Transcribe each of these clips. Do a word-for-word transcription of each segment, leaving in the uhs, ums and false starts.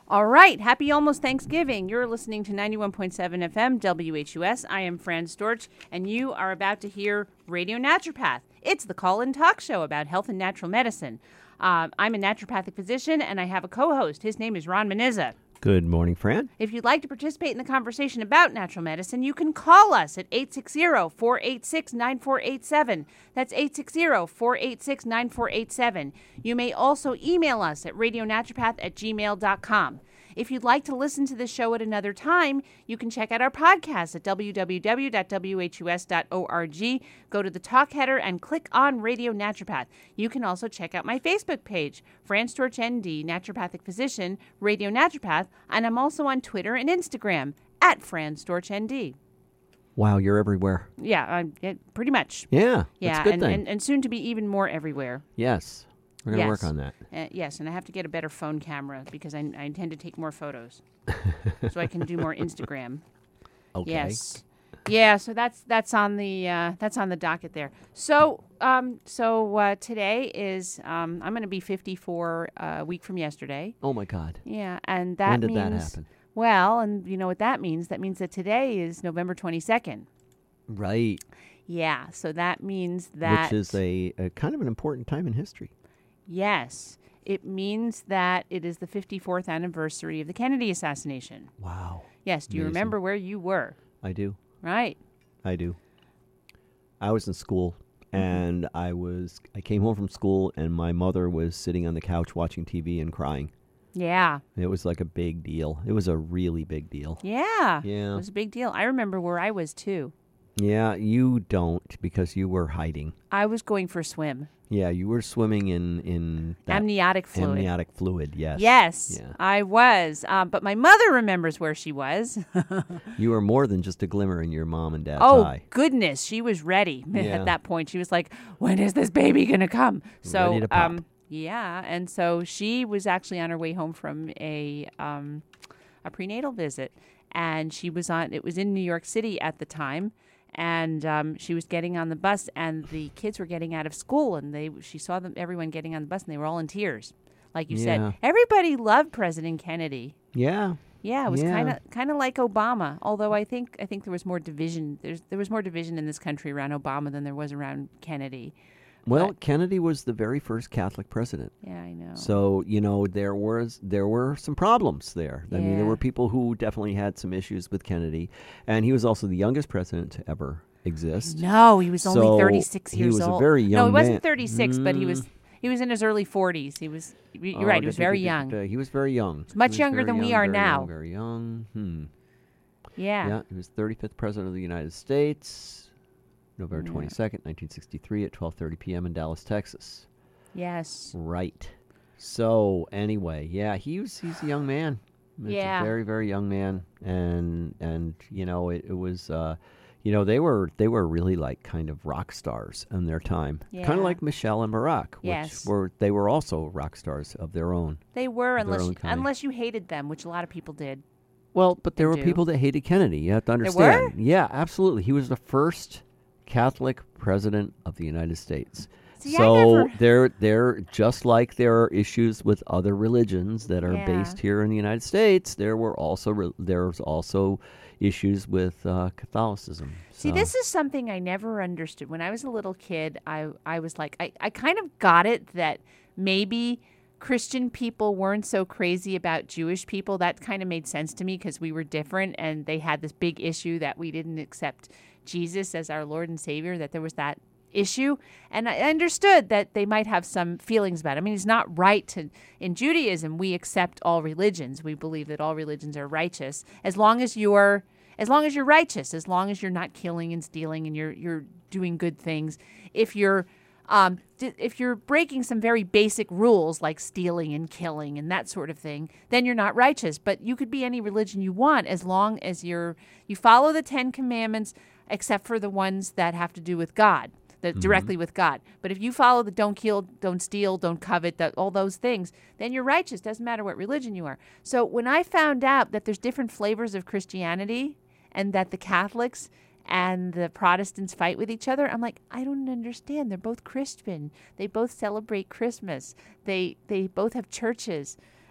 All right. Happy almost Thanksgiving. You're listening to ninety-one point seven F M W H U S. I am Fran Storch, and you are about to hear Radio Naturopath. It's the call-in talk show about health and natural medicine. Uh, I'm a naturopathic physician, and I have a co-host. His name is Ron Menizza. Good morning, Fran. If you'd like to participate in the conversation about natural medicine, you can call us at eight six zero, four eight six, nine four eight seven. That's eight six zero, four eight six, nine four eight seven. You may also email us at radionaturopath at gmail dot com. If you'd like to listen to the show at another time, you can check out our podcast at w w w dot w h u s dot org. Go to the talk header and click on Radio Naturopath. You can also check out my Facebook page, Fran Storch N D, Naturopathic Physician, Radio Naturopath, and I'm also on Twitter and Instagram at Fran Storch N D. Wow, you're everywhere. Yeah, uh, yeah pretty much. Yeah, yeah, that's a good and, thing. And, and soon to be even more everywhere. Yes. We're going to Yes. work on that. Uh, yes, and I have to get a better phone camera because I, I intend to take more photos so I can do more Instagram. Okay. Yes. Yeah, so that's that's on the uh, that's on the docket there. So um so uh, today is um I'm going to be fifty-four uh, a week from yesterday. Oh my God. Yeah, and that When did means that happen? Well, and you know what that means? That means that today is November twenty-second. Right. Yeah, so that means that Which is a, a kind of an important time in history. Yes, it means that it is the fifty-fourth anniversary of the Kennedy assassination. Wow. Yes, do you Amazing. remember where you were? I do. Right. I do. I was in school, and I was I came home from school, and my mother was sitting on the couch watching T V and crying. Yeah. It was like a big deal. It was a really big deal. Yeah. Yeah. It was a big deal. I remember where I was, too. Yeah, you don't, because you were hiding. I was going for a swim. Yeah, you were swimming in, in that Amniotic fluid. amniotic fluid, yes. Yes, Yeah. I was. Um, but my mother remembers where she was. You were more than just a glimmer in your mom and dad's Oh, eye. goodness. She was ready Yeah. at that point. She was like, when is this baby going to come? So, Ready to pop. um, yeah. And so she was actually on her way home from a, um, a prenatal visit. And she was on, it was in New York City at the time. And um, she was getting on the bus, and the kids were getting out of school, and they she saw them everyone getting on the bus, and they were all in tears. Like you Yeah. said, everybody loved President Kennedy. Yeah. Yeah, it was Yeah. kind of kind of like Obama. Although I think I think there was more division. There's there was more division in this country around Obama than there was around Kennedy. Well, But- Kennedy was the very first Catholic president. Yeah, I know. So, you know, there was there were some problems there. I mean, there Yeah. were people who definitely had some issues with Kennedy, and he was also the youngest president to ever exist. No, he was only So, thirty-six he years was a old. very No, young he wasn't man. thirty-six, but he was Mm. he was in his early forties. He was you're Oh, right, he was da- da- very da- young. da- He was very young. He much was younger very than we young, are very now. young, Very young. Hmm. Yeah. Yeah, he was thirty-fifth president of the United States, November Yeah. twenty-second, nineteen sixty-three, at twelve thirty p.m. in Dallas, Texas. Yes. Right. So anyway, yeah, he was he's a young man. He's Yeah. a very very young man, and and you know it, it was uh, you know they were they were really like kind of rock stars in their time, kind Yeah. of like Michelle and Barack, which Yes. were they were also rock stars of their own. They were Their unless own you, kind. unless you hated them, which a lot of people did. Well, but there They were do. people that hated Kennedy. You have to were? understand. Yeah, absolutely. He was the first Catholic president of the United States. See, I so never- there, there, just like there are issues with other religions that are Yeah. based here in the United States, there were also re- there's also issues with uh, Catholicism. See, So- this is something I never understood. When I was a little kid, I, I was like, I, I kind of got it that maybe Christian people weren't so crazy about Jewish people. That kind of made sense to me because we were different and they had this big issue that we didn't accept Jesus as our Lord and Savior, that there was that issue. And I understood that they might have some feelings about it. I mean, it's not right to, in Judaism, we accept all religions. We believe that all religions are righteous as long as you're as long as you're righteous, as long as you're not killing and stealing and you're you're doing good things. If you're um, d- if you're breaking some very basic rules like stealing and killing and that sort of thing, then you're not righteous. But you could be any religion you want as long as you're you follow the Ten Commandments, except for the ones that have to do with God, that Mm-hmm. directly with God. But if you follow the don't kill, don't steal, don't covet, that, all those things, then you're righteous. Doesn't matter what religion you are. So when I found out that there's different flavors of Christianity and that the Catholics and the Protestants fight with each other, I'm like, I don't understand. They're both Christian. They both celebrate Christmas. They they both have churches.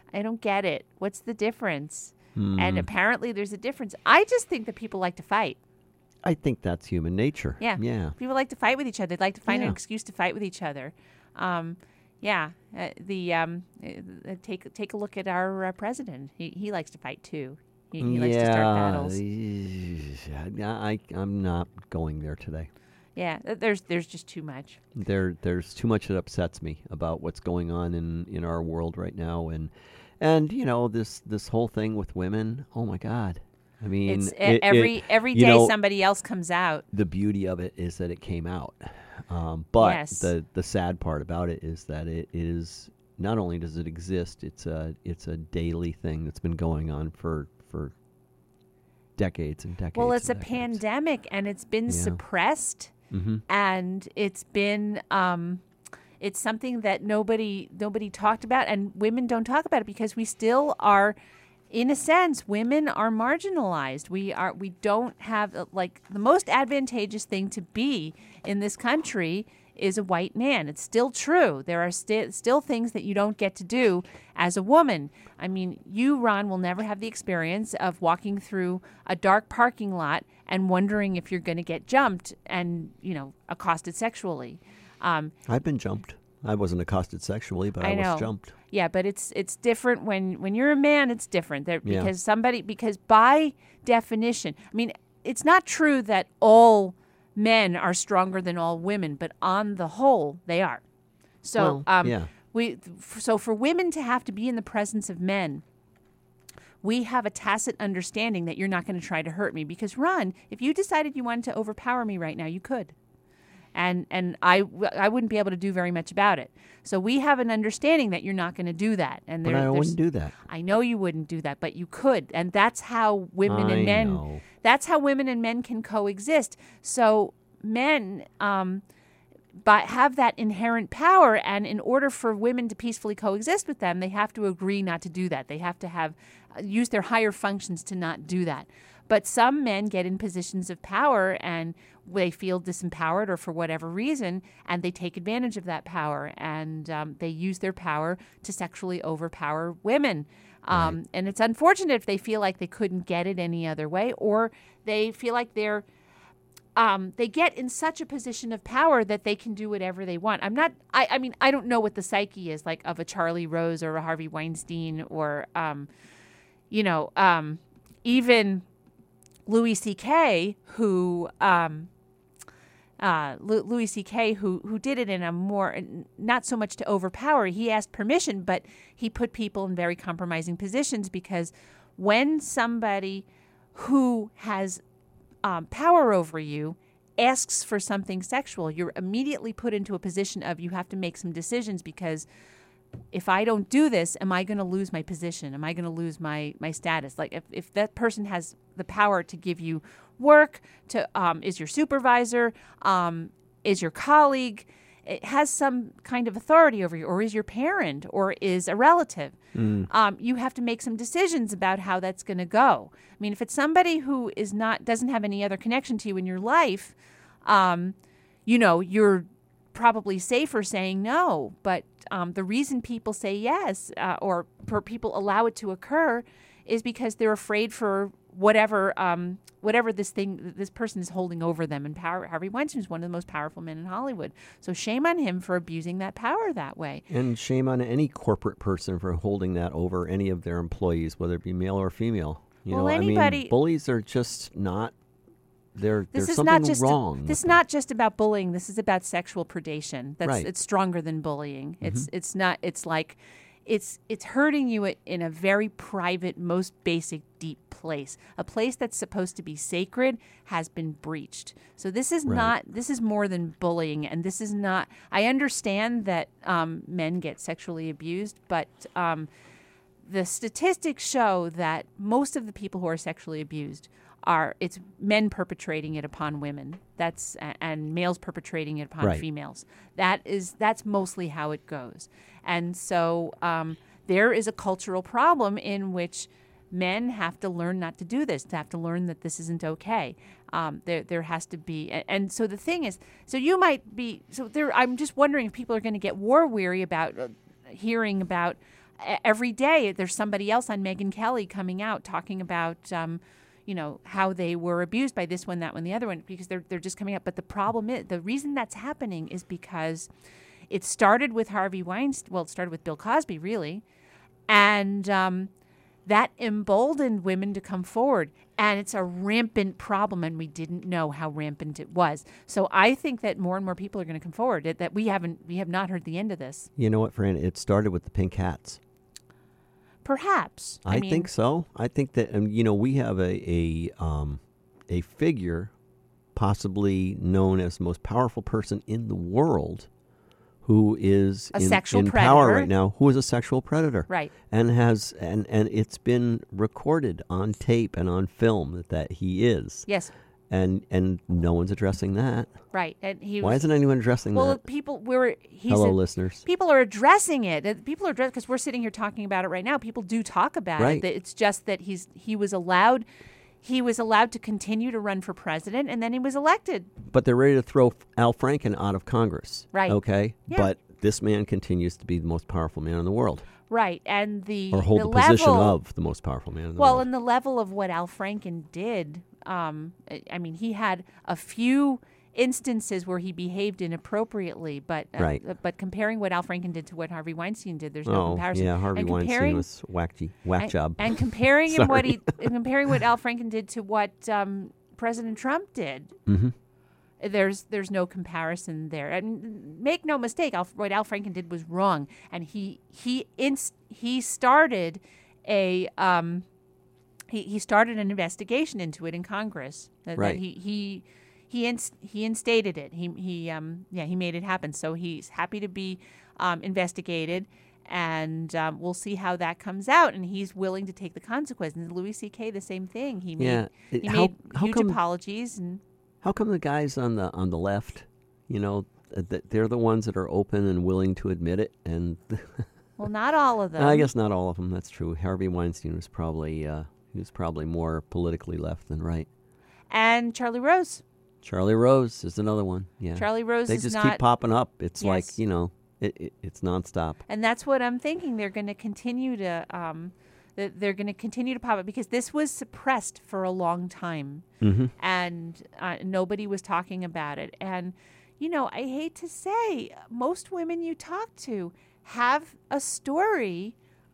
I don't get it. What's the difference? Hmm. And apparently there's a difference. I just think that people like to fight. I think that's human nature. Yeah. Yeah. People like to fight with each other. They'd like to find Yeah. an excuse to fight with each other. Um, yeah. Uh, the um, uh, take take a look at our uh, president. He he likes to fight too. He, he likes to start battles. Yeah. I, I'm not going there today. Yeah. th- There's there's just too much. There, there's too much that upsets me about what's going on in, in our world right now, and and you know this this whole thing with women. Oh my God! I mean, It's e- it- every it- every you day know, somebody else comes out. the beauty of it is that it came out, um, but Yes. the the sad part about it is that it is not only does it exist, it's a it's a daily thing that's been going on for for decades and decades. Well, it's a and decades. pandemic, and it's been Yeah. suppressed, Mm-hmm. and it's been um, it's something that nobody nobody talked about, and women don't talk about it because we still are, in a sense, women are marginalized. We are we don't have uh, like the most advantageous thing to be in this country is a white man. It's still true. There are sti- still things that you don't get to do as a woman. I mean, you, Ron, will never have the experience of walking through a dark parking lot and wondering if you're going to get jumped and, you know, accosted sexually. Um, I've been jumped. I wasn't accosted sexually, but I, I know. was jumped. Yeah, but it's it's different when when you're a man. It's different there Yeah. because somebody because by definition, I mean, it's not true that all men are stronger than all women, but on the whole, they are. So, Well, um, yeah. we f- so for women to have to be in the presence of men, we have a tacit understanding that you're not going to try to hurt me because, Ron, if you decided you wanted to overpower me right now, you could. And and I, w- I wouldn't be able to do very much about it. So we have an understanding that you're not going to do that. And But there, I there's- wouldn't do that. I know you wouldn't do that, but you could. And that's how women I and men know. that's how women and men can coexist. So men um but have that inherent power, and in order for women to peacefully coexist with them, they have to agree not to do that. They have to have uh, use their higher functions to not do that. But some men get in positions of power and they feel disempowered or for whatever reason, and they take advantage of that power, and um, they use their power to sexually overpower women. Um, And it's unfortunate if they feel like they couldn't get it any other way, or they feel like they're um, they get in such a position of power that they can do whatever they want. I'm not. I, I mean, I don't know what the psyche is like of a Charlie Rose or a Harvey Weinstein or, um, you know, um, even Louis C K, who um, uh, Lu- Louis C K, who who did it in a more not so much to overpower. He asked permission, but he put people in very compromising positions because when somebody who has um, power over you asks for something sexual, you're immediately put into a position of you have to make some decisions because if I don't do this, am I going to lose my position? Am I going to lose my, my status? Like if, if that person has the power to give you work, to um, is your supervisor, um, is your colleague, it has some kind of authority over you, or is your parent, or is a relative. Mm. Um, you have to make some decisions about how that's going to go. I mean, if it's somebody who is not doesn't have any other connection to you in your life, um, you know, you're probably safer saying no. But um, the reason people say yes, uh, or per people allow it to occur, is because they're afraid for whatever um, whatever this thing this person is holding over them. And power, Harvey Weinstein is one of the most powerful men in Hollywood. So shame on him for abusing that power that way. And shame on any corporate person for holding that over any of their employees, whether it be male or female. You Well, know, I anybody- mean, bullies are just not. There, This there's is something not just wrong. this with is them. not just about bullying. This is about sexual predation. That's Right. it's stronger than bullying. It's Mm-hmm. it's not. It's like it's it's hurting you at, in a very private, most basic, deep place. A place that's supposed to be sacred has been breached. So this is Right. not. This is more than bullying, and this is not. I understand that um, men get sexually abused, but. Um, The statistics show that most of the people who are sexually abused are it's men perpetrating it upon women. That's and males perpetrating it upon Right. females. That is that's mostly how it goes. And so um, there is a cultural problem in which men have to learn not to do this. To have to learn that this isn't okay. Um, there there has to be and, and so the thing is, so you might be so there. I'm just wondering if people are going to get war weary about uh, hearing about e- every day there's somebody else on Megyn Kelly coming out talking about, um, you know, how they were abused by this one, that one, the other one, because they're they're just coming up. But the problem is, the reason that's happening is because it started with Harvey Weinstein. Well, it started with Bill Cosby, really, and um, that emboldened women to come forward. And it's a rampant problem, and we didn't know how rampant it was. So I think that more and more people are going to come forward. That, that we haven't, we have not heard the end of this. You know what, Fran? It started with the pink hats. Perhaps. I, I mean, think so. I think that um, you know we have a a um, a figure, possibly known as the most powerful person in the world, who is A in, sexual in power predator. right now, who is a sexual predator, Right. and has and and it's been recorded on tape and on film that, that he is, Yes. and and no one's addressing that. Right. And he Why was, isn't anyone addressing well, that? people were. He's Hello, a- listeners. People are addressing it. Uh, People are addressing because we're sitting here talking about it right now. People do talk about Right. it. That it's just that he's he was allowed. He was allowed to continue to run for president, and then he was elected. But they're ready to throw Al Franken out of Congress. Right. Okay. Yeah. But this man continues to be the most powerful man in the world, Right. And the or hold the the, position level, of the most powerful man in the well, world. and the level of what Al Franken did. Um, I- I mean, he had a few instances where he behaved inappropriately, but uh, Right. uh, but comparing what Al Franken did to what Harvey Weinstein did, there's no oh, comparison. yeah, Harvey and Weinstein comparing, was whacky, whack and, job. and comparing him what he Sorry. and comparing what Al Franken did to what um, President Trump did. Mm-hmm. There's there's no comparison there, and make no mistake, Al, what Al Franken did was wrong, and he he inst, he started a um, he he started an investigation into it in Congress. That, Right. that he he he inst, he instated it. He he um yeah he made it happen. So he's happy to be um, investigated. And um, we'll see how that comes out. And he's willing to take the consequences. And Louis C K, the same thing. He made Yeah. It- he how- made how huge come- apologies and. How come the guys on the on the left, you know, th- th- they're the ones that are open and willing to admit it? And Well, not all of them. I guess not all of them. That's true. Harvey Weinstein was probably uh, he was probably more politically left than right. And Charlie Rose. Charlie Rose is another one. Yeah. Charlie Rose They is just not, keep popping up. It's Yes. like, you know, it, it it's nonstop. and that's what I'm thinking. They're going to continue to, um, th- they're going to continue to pop up because this was suppressed for a long time, Mm-hmm. and uh, nobody was talking about it. And you know, I hate to say, most women you talk to have a story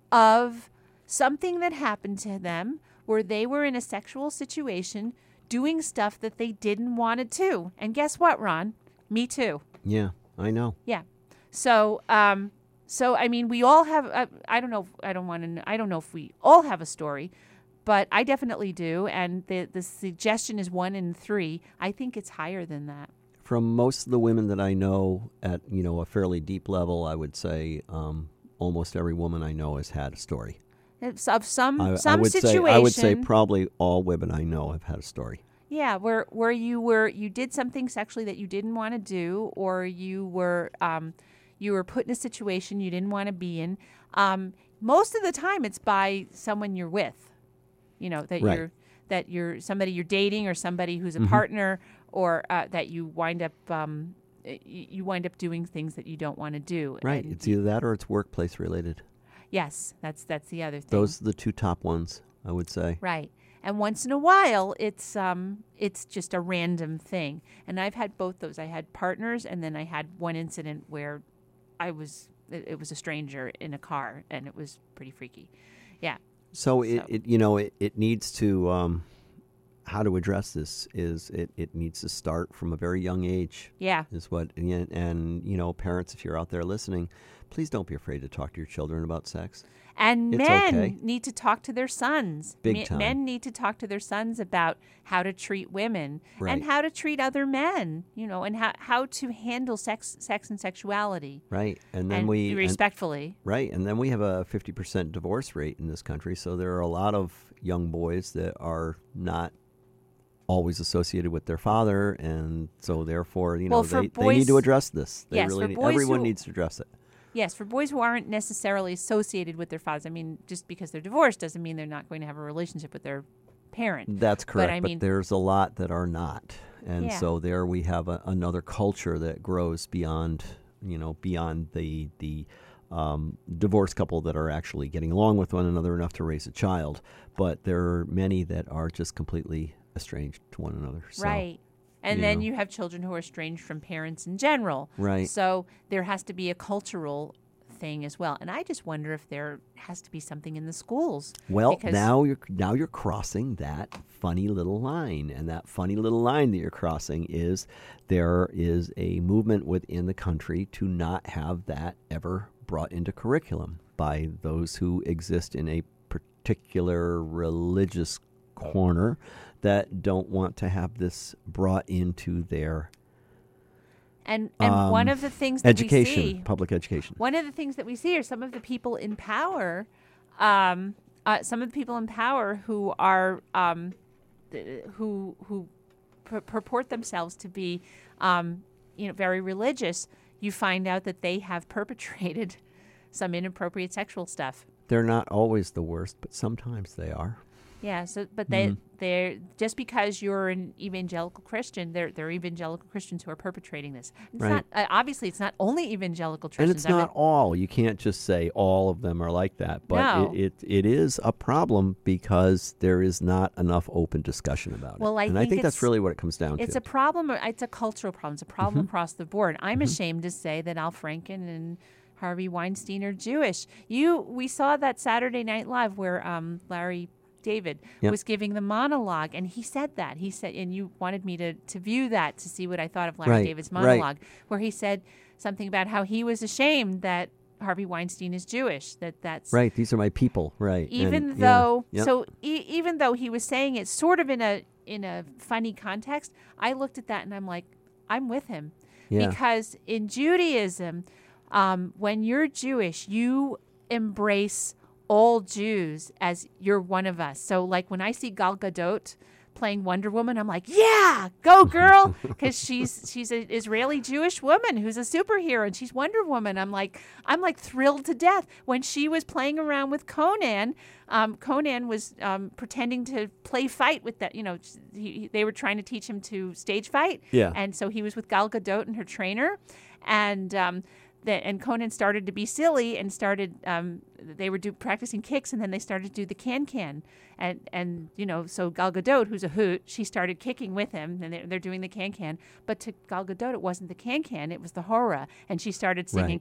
of something that happened to them where they were in a sexual situation doing stuff that they didn't want to do. And guess what, Ron? Me too. Yeah, I know. Yeah. So, um, so I mean, we all have. Uh, I don't know. If, I don't want to. I don't know if we all have a story, but I definitely do. And the the suggestion is one in three. I think it's higher than that. From most of the women that I know at, you know, a fairly deep level, I would say um, almost every woman I know has had a story. It's of some I, some I would situation. say I would say probably all women I know have had a story. Yeah, where where you were you did something sexually that you didn't want to do, or you were um, you were put in a situation you didn't want to be in. Um, most of the time, it's by someone you're with. You know that Right. you're that you're somebody you're dating, or somebody who's a Mhm. partner, or uh, that you wind up um, y- you wind up doing things that you don't want to do. Right. And It's either that or it's workplace related. yes, that's that's the other thing. Those are the two top ones, I would say. Right. And once in a while, it's um, it's just a random thing. And I've had both those. I had partners, and then I had one incident where I was it, it was a stranger in a car, and it was pretty freaky. Yeah. So it, So- it you know it, it needs to um, how to address this is it, it needs to start from a very young age. Yeah. Is what and, and you know parents, if you're out there listening, please don't be afraid to talk to your children about sex. And It's men okay. need to talk to their sons. Big Me- time. Men need to talk to their sons about how to treat women Right. and how to treat other men, you know, and how, how to handle sex sex and sexuality. Right. And then and we and- respectfully. right, and then we have a fifty percent divorce rate in this country, so there are a lot of young boys that are not always associated with their father, and so therefore, you know, Well, for they, they need to boys- address this. They Yes, really for need, boys everyone who- needs to address it. Yes, for boys who aren't necessarily associated with their fathers. I mean, just because they're divorced doesn't mean they're not going to have a relationship with their parent. That's correct, I but, mean- there's a lot that are not, and Yeah. so there we have a, another culture that grows beyond, you know, beyond the the um, divorced couple that are actually getting along with one another enough to raise a child. But there are many that are just completely estranged to one another. So, right. And you then know. you have children who are estranged from parents in general. Right. So there has to be a cultural thing as well. And I just wonder if there has to be something in the schools. Well, because now you're now you're crossing that funny little line, and that funny little line that you're crossing is there is a movement within the country to not have that ever brought into curriculum by those who exist in a particular religious corner that don't want to have this brought into their And and um, one of the things that education, we see, public education. one of the things that we see are some of the people in power, um, uh, some of the people in power who are um, th- who who pur- purport themselves to be, um, you know, very religious. You find out that they have perpetrated some inappropriate sexual stuff. They're not always the worst, but sometimes they are. Yeah. So, but they Mhm. they're just because you're an evangelical Christian, they're they're evangelical Christians who are perpetrating this. It's Right. not uh, obviously it's not only evangelical And Christians. it's I mean- not all. You can't just say all of them are like that. But No. it, it, it is a problem because there is not enough open discussion about Well, it. I and think I think that's it's- really what it comes down It's to. a problem. or It's a cultural problem. It's a problem Mhm. across the board. I'm Mhm. ashamed to say that Al Franken and Harvey Weinstein are Jewish. You, we saw that Saturday Night Live where um, Larry David Yep. was giving the monologue, and he said that. He said, and you wanted me to, to view that to see what I thought of Larry Right, David's right. monologue, where he said something about how he was ashamed that Harvey Weinstein is Jewish. That that's Right. These are my people. Right. even And, yeah, though yep. so e- even though he was saying it sort of in a in a funny context, I looked at that and I'm like, I'm with him. Yeah. Because in Judaism, um, when you're Jewish, you embrace all Jews as you're one of us. So like when I see Gal Gadot playing Wonder Woman, I'm like, yeah, go girl, because she's she's an Israeli Jewish woman who's a superhero and she's Wonder Woman. I'm like I'm like thrilled to death. When she was playing around with Conan, um, Conan was um, pretending to play fight with that. You know, he, they were trying to teach him to stage fight, Yeah. and so he was with Gal Gadot and her trainer, and. Um, that, and Conan started to be silly and started. Um, they were do, practicing kicks, and then they started to do the can can, and and you know, so Gal Gadot, who's a hoot, she started kicking with him, and they're, they're doing the can can. But to Gal Gadot, it wasn't the can can; it was the hora, and she started singing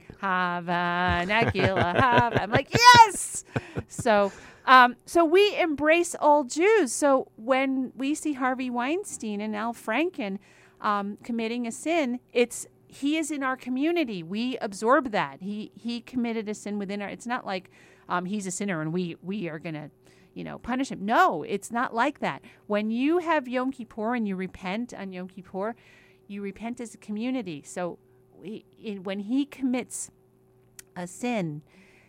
Hava Nagila Hava. I'm like, yes. So, um, so we embrace all Jews. So when we see Harvey Weinstein and Al Franken um, committing a sin, it's he is in our community. We absorb that. He he committed a sin within our. It's not like um, he's a sinner and we we are gonna, you know, punish him. No, it's not like that. When you have Yom Kippur and you repent on Yom Kippur, you repent as a community. So we, in, when he commits a sin,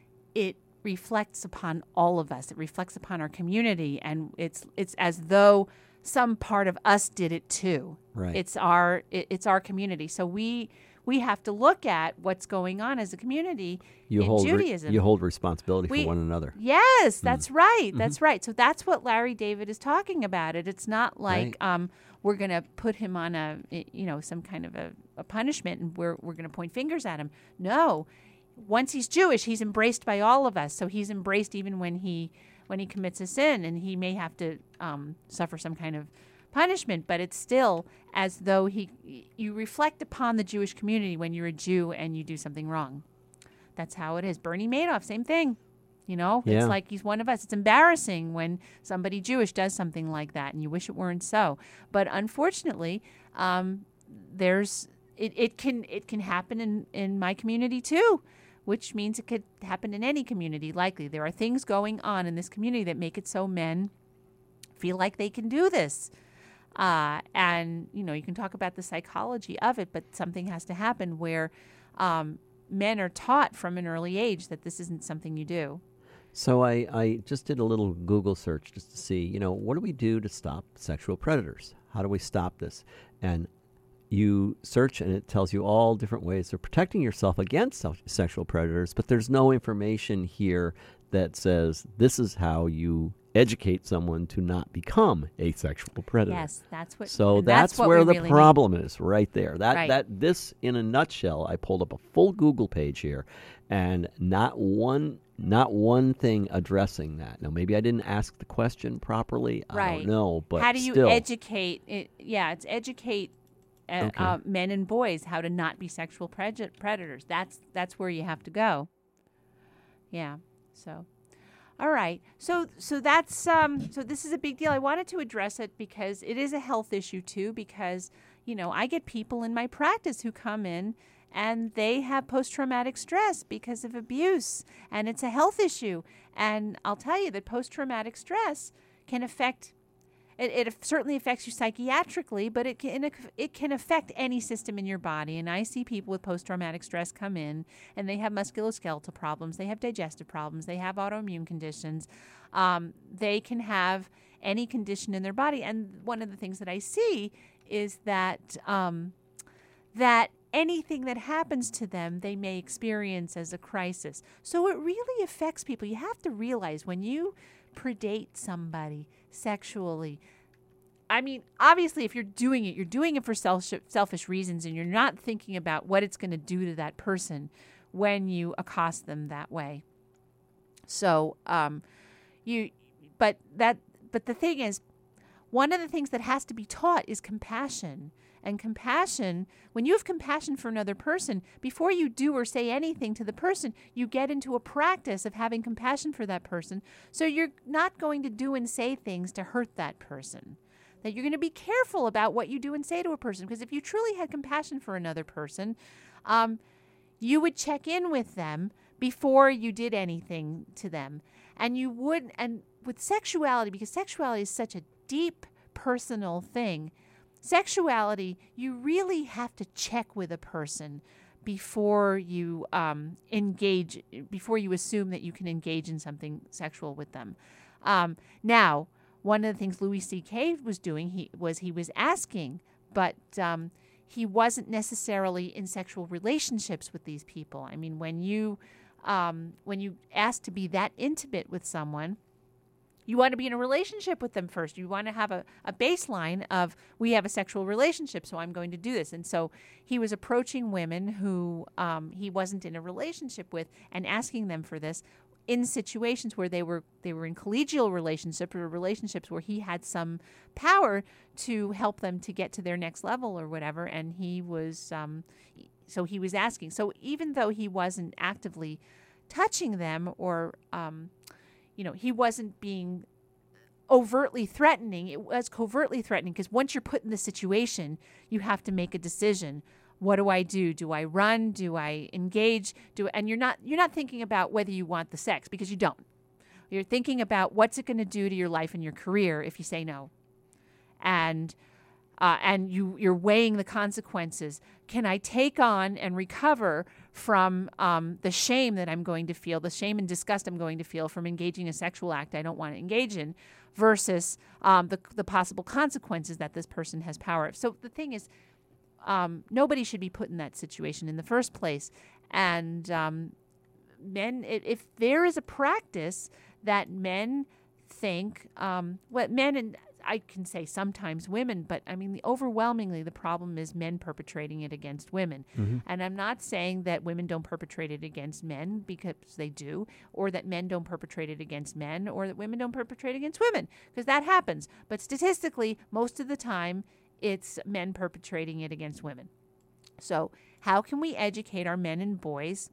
it reflects upon all of us. It reflects upon our community, and it's it's as though some part of us did it too. Right. It's our it, it's our community. So we we have to look at what's going on as a community you in hold re- Judaism. you hold responsibility We- for one another. Yes, that's right. That's right. So that's what Larry David is talking about. It. It's not like Right. um, we're going to put him on a i- you know some kind of a, a punishment and we're we're going to point fingers at him. No, once he's Jewish, he's embraced by all of us. So he's embraced even when he when he commits a sin, and he may have to um, suffer some kind of punishment, but it's still as though he you reflect upon the Jewish community when you're a Jew and you do something wrong. That's how it is. Bernie Madoff, same thing. You know, Yeah. it's like he's one of us. It's embarrassing when somebody Jewish does something like that, and you wish it weren't so. But unfortunately, um, there's it, it can it can happen in, in my community too, which means it could happen in any community. Likely, there are things going on in this community that make it so men feel like they can do this. Uh, and you know, you can talk about the psychology of it, but something has to happen where um, men are taught from an early age that this isn't something you do. So I, I just did a little Google search just to see, you know, what do we do to stop sexual predators? How do we stop this? And you search and it tells you all different ways of protecting yourself against se- sexual predators, but there's no information here that says this is how you educate someone to not become a sexual predator. Yes, that's what. So and that's, that's what where we the really problem is, right there. That Right. that this, in a nutshell, I pulled up a full Google page here, and not one not one thing addressing that. Now, maybe I didn't ask the question properly. I Right. don't know, but how do you still, educate? It, yeah, it's educate uh, Okay. uh, men and boys how to not be sexual pred- predators. That's that's where you have to go. Yeah. So, all right. So so that's um so this is a big deal. I wanted to address it because it is a health issue too. Because you know I get people in my practice who come in and they have post-traumatic stress because of abuse, and it's a health issue. And I'll tell you that post-traumatic stress can affect. It, it certainly affects you psychiatrically, but it can it can affect any system in your body. And I see people with post-traumatic stress come in, and they have musculoskeletal problems, they have digestive problems, they have autoimmune conditions. Um, they can have any condition in their body. And one of the things that I see is that um, that anything that happens to them, they may experience as a crisis. So it really affects people. You have to realize when you predate somebody sexually, I mean, obviously, if you're doing it, you're doing it for self- selfish reasons, and you're not thinking about what it's going to do to that person when you accost them that way. So, um, you, but that, but the thing is, one of the things that has to be taught is compassion. And compassion, when you have compassion for another person, before you do or say anything to the person, you get into a practice of having compassion for that person. So you're not going to do and say things to hurt that person. That you're going to be careful about what you do and say to a person. Because if you truly had compassion for another person, um, you would check in with them before you did anything to them. And you would, and with sexuality, because sexuality is such a deep, personal thing, sexuality, you really have to check with a person before you um, engage, before you assume that you can engage in something sexual with them. Um, now, one of the things Louis C K was doing he, was he was asking, but um, he wasn't necessarily in sexual relationships with these people. I mean, when you um, when you ask to be that intimate with someone, you want to be in a relationship with them first. You want to have a, a baseline of, we have a sexual relationship, so I'm going to do this. And so he was approaching women who um, he wasn't in a relationship with and asking them for this in situations where they were they were in collegial relationships or relationships where he had some power to help them to get to their next level or whatever. And he was, um, so he was asking. So even though he wasn't actively touching them or, um, you know, he wasn't being overtly threatening. It was covertly threatening because once you're put in the situation, you have to make a decision. What do I do? Do I run? Do I engage? Do and you're not you're not thinking about whether you want the sex because you don't. You're thinking about what's it going to do to your life and your career if you say no. And uh, and you you're weighing the consequences. Can I take on and recover from um, the shame that I'm going to feel, the shame and disgust I'm going to feel from engaging a sexual act I don't want to engage in, versus um, the the possible consequences that this person has power of. So the thing is, um, nobody should be put in that situation in the first place. And um, men, if, if there is a practice that men think, um, what men and I can say sometimes women, but I mean, the overwhelmingly the problem is men perpetrating it against women. Mm-hmm. And I'm not saying that women don't perpetrate it against men, because they do, or that men don't perpetrate it against men, or that women don't perpetrate it against women, because that happens. But statistically, most of the time, it's men perpetrating it against women. So how can we educate our men and boys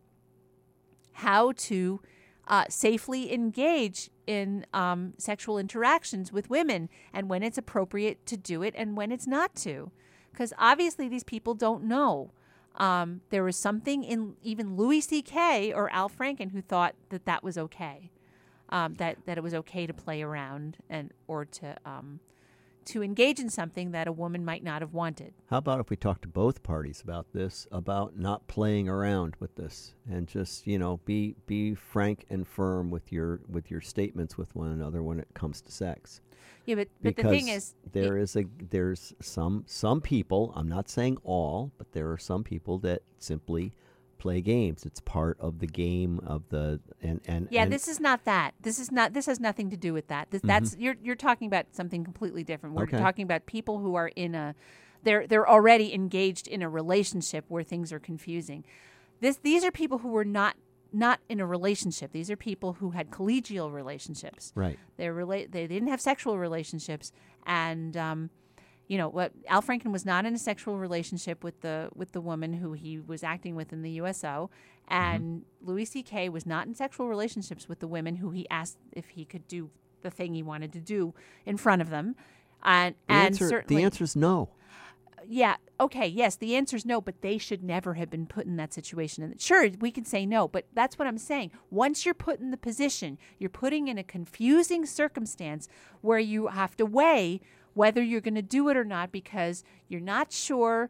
how to Uh, safely engage in um, sexual interactions with women, and when it's appropriate to do it and when it's not to? Because obviously these people don't know. Um, there was something in even Louis C K or Al Franken who thought that that was okay, um, that, that it was okay to play around and or to um, to engage in something that a woman might not have wanted. How about if we talk to both parties about this, about not playing around with this, and just, you know, be be frank and firm with your with your statements with one another when it comes to sex. Yeah, but, but the Because thing is, there it, is a there's some some people, I'm not saying all, but there are some people that simply play games. It's part of the game of the and and Yeah, and, this is not that. This is not. This has nothing to do with that. This, Mm-hmm. That's you're you're talking about something completely different. We're Okay. talking about people who are in a, they're they're already engaged in a relationship where things are confusing. This these are people who were not not in a relationship. These are people who had collegial relationships. right. They're relate. They didn't have sexual relationships, and um, you know what? Al Franken was not in a sexual relationship with the with the woman who he was acting with in the U S O, and Louis C K was not in sexual relationships with the women who he asked if he could do the thing he wanted to do in front of them, and The and answer certainly the answer is no. yeah, okay, yes, the answer is no, but they should never have been put in that situation. And sure, we can say no, but that's what I'm saying. Once you're put in the position, you're putting in a confusing circumstance where you have to weigh whether you're going to do it or not because you're not sure.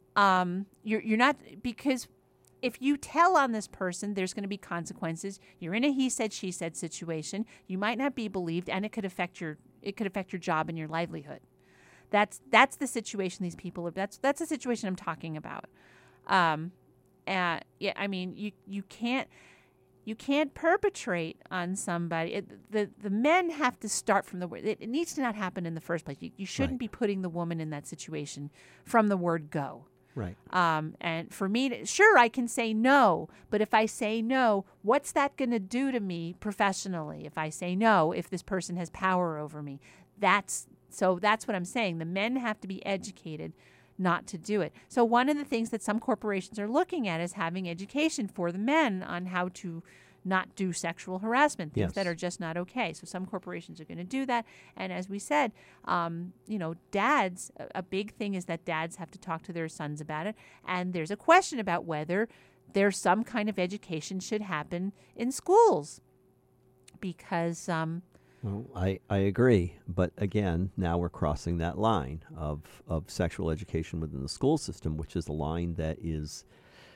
Um, you're you're not because if you tell on this person, there's going to be consequences. You're in a he said she said situation. You might not be believed, and it could affect your it could affect your job and your livelihood. That's that's the situation these people are. That's that's the situation I'm talking about. Um, uh, yeah, I mean, you you can't you can't perpetrate on somebody. It, the the men have to start from the word. It, it needs to not happen in the first place. You, you shouldn't Right. be putting the woman in that situation from the word go. Right. Um, and for me, to, sure, I can say no, but if I say no, what's that going to do to me professionally? If I say no, if this person has power over me, that's so that's what I'm saying. The men have to be educated not to do it. So one of the things that some corporations are looking at is having education for the men on how to not do sexual harassment, things Yes. that are just not okay. So some corporations are going to do that. And as we said, um, you know, dads, a, a big thing is that dads have to talk to their sons about it. And there's a question about whether there's some kind of education should happen in schools. Because, um, Well, I, I agree, but again, now we're crossing that line of of sexual education within the school system, which is a line that is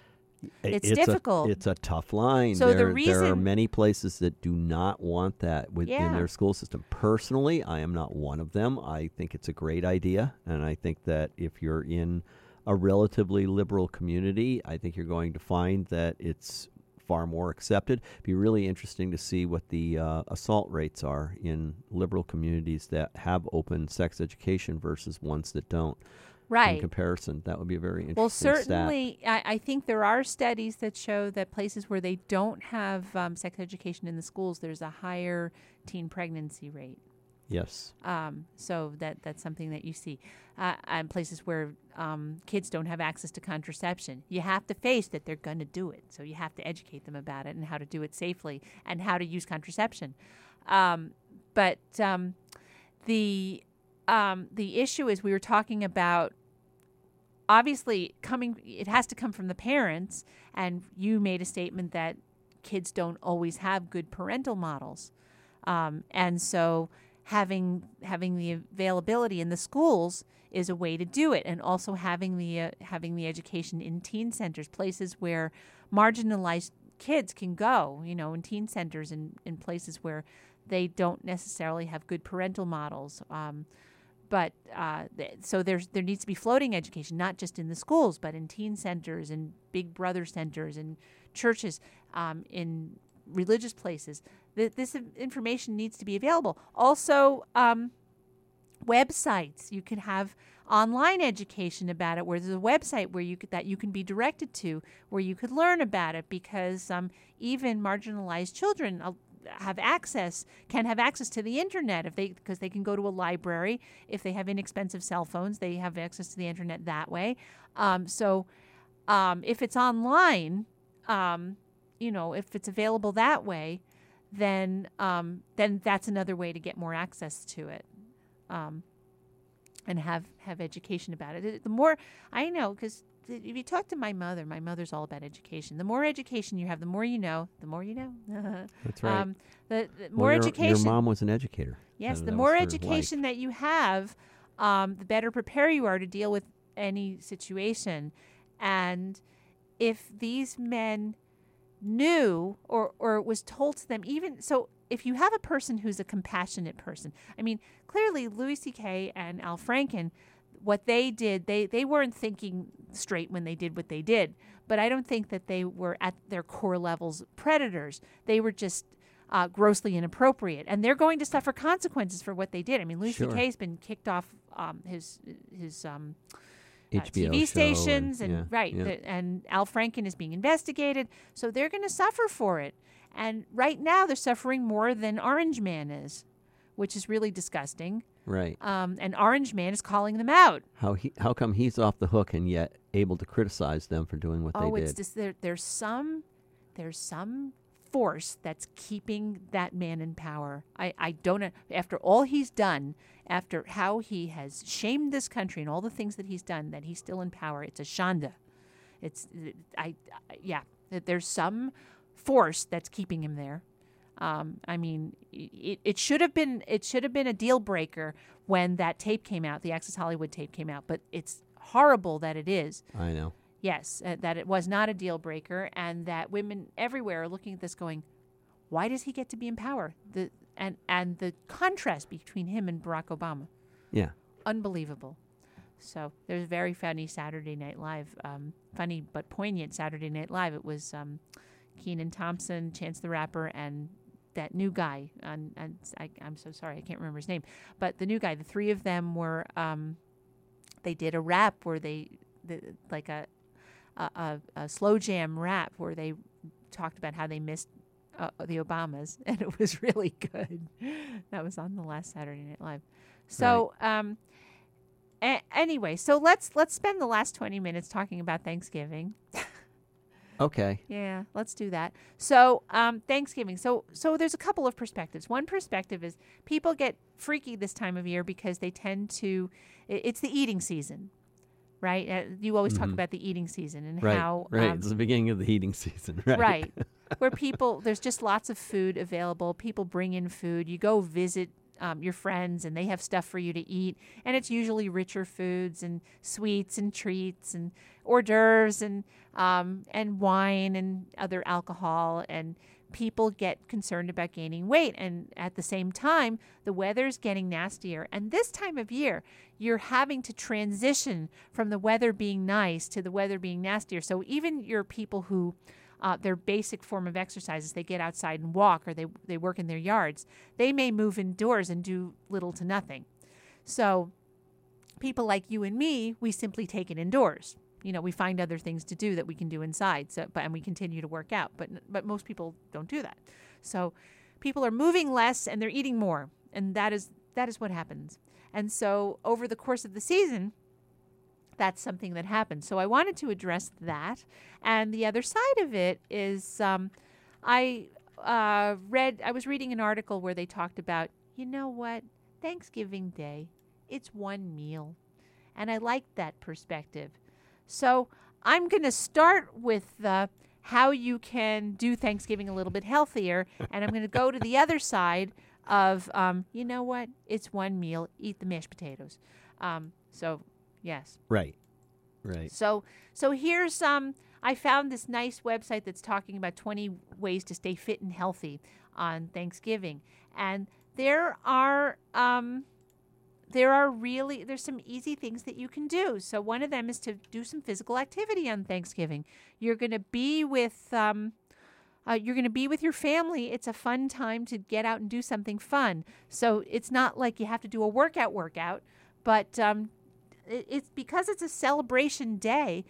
It's a- difficult. it's a tough line. So the there, there are reason- many places that do not want that within Yeah. their school system. Personally, I am not one of them. I think it's a great idea, and I think that if you're in a relatively liberal community, I think you're going to find that it's far more accepted. It'd be really interesting to see what the uh, assault rates are in liberal communities that have open sex education versus ones that don't. In right. comparison, that would be a very interesting Well, stat. certainly, I, I think there are studies that show that places where they don't have um, sex education in the schools, there's a higher teen pregnancy rate. Yes. Um, so that that's something that you see. Uh, and places where um, kids don't have access to contraception, you have to face that they're going to do it. So you have to educate them about it and how to do it safely and how to use contraception. Um, but um, the um, the issue is we were talking about. Obviously, coming it has to come from the parents, and you made a statement that kids don't always have good parental models, um, and so having having the availability in the schools is a way to do it, and also having the uh, having the education in teen centers, places where marginalized kids can go, you know, in teen centers and in places where they don't necessarily have good parental models. Um, But uh, th- so there's there needs to be floating education, not just in the schools, but in teen centers and Big Brother centers and churches, um, in religious places. Th- this information needs to be available. Also, um, websites. You can have online education about it, where there's a website where you could, that you can be directed to, where you could learn about it, because um, even marginalized children Uh, have access can have access to the internet if they because they can go to a library. If they have inexpensive cell phones, they have access to the internet that way. Um, so um, if it's online, um, you know, if it's available that way, then um, then that's another way to get more access to it, um, and have have education about it. It- The more I know, because if you talk to my mother, my mother's all about education. The more education you have, the more you know. The more you know. That's right. Um, the, the Well, more your, education. Your mom was an educator. Yes, and the that more was her education life. that you have, um, the better prepared you are to deal with any situation. And if these men knew or, or it was told to them, even so, if you have a person who's a compassionate person, I mean, clearly Louis C K and Al Franken, what they did, they, they weren't thinking straight when they did what they did. But I don't think that they were at their core levels predators. They were just uh, grossly inappropriate. And they're going to suffer consequences for what they did. I mean, Louis Sure. C K's been kicked off um, his his um, uh, H B O T V show stations. and- and yeah, right. yeah. the- and Al Franken is being investigated. So they're going to suffer for it. And right now they're suffering more than Orange Man is, which is really disgusting. Right. Um, and Orange Man is calling them out. How he how come he's off the hook and yet able to criticize them for doing what Oh, they it's did? just there. There's some, there's some force that's keeping that man in power. I, I don't know. After all he's done, after how he has shamed this country and all the things that he's done, that he's still in power. It's a shanda. It's I, I yeah. There's some force that's keeping him there. Um, I mean, it, it should have been it should have been a deal breaker when that tape came out, the Access Hollywood tape came out. But it's horrible that it is. I know. Yes, uh, that it was not a deal breaker, and that women everywhere are looking at this, going, "Why does he get to be in power?" The and and the contrast between him and Barack Obama, Yeah. unbelievable. So there's a very funny Saturday Night Live, um, funny but poignant Saturday Night Live. It was um, Kenan Thompson, Chance the Rapper, and that new guy. And, and I, I'm so sorry, I can't remember his name. But the new guy, the three of them were, um, they did a rap where they, the, like a, a, a, a slow jam rap where they talked about how they missed uh, the Obamas. And it was really good. That was on the last Saturday Night Live. So, um, a- anyway, so let's let's spend the last twenty minutes talking about Thanksgiving. Okay. Yeah, let's do that. So, um, Thanksgiving. So, so there's a couple of perspectives. One perspective is people get freaky this time of year because they tend to. i- It's the eating season, right? Uh, you always talk about the eating season and Right. how right. um, It's the beginning of the heating season. Right. right, where people there's just lots of food available. People bring in food. You go visit um, your friends, and they have stuff for you to eat, and it's usually richer foods and sweets and treats and hors d'oeuvres and um, and wine and other alcohol. And people get concerned about gaining weight, and at the same time, the weather's getting nastier. And this time of year, you're having to transition from the weather being nice to the weather being nastier. So even your people who Uh, their basic form of exercise is they get outside and walk, or they they work in their yards. They may move indoors and do little to nothing. So people like you and me, we simply take it indoors. You know, we find other things to do that we can do inside. So, but and we continue to work out. But but most people don't do that. So people are moving less and they're eating more, and that is that is what happens. And so over the course of the season, that's something that happens. So I wanted to address that. And the other side of it is um, I uh, read, I was reading an article where they talked about, you know what, Thanksgiving Day, it's one meal. And I liked that perspective. So I'm going to start with uh, how you can do Thanksgiving a little bit healthier. And I'm going to go to the other side of, um, you know what, it's one meal, eat the mashed potatoes. Um, so Yes. Right. Right. So so here's um I found this nice website that's talking about twenty ways to stay fit and healthy on Thanksgiving. And there are um there are really there's some easy things that you can do. So one of them is to do some physical activity on Thanksgiving. You're going to be with um Uh, you're going to be with your family. It's a fun time to get out and do something fun. So it's not like you have to do a workout workout, but um, it, it's because it's a celebration day.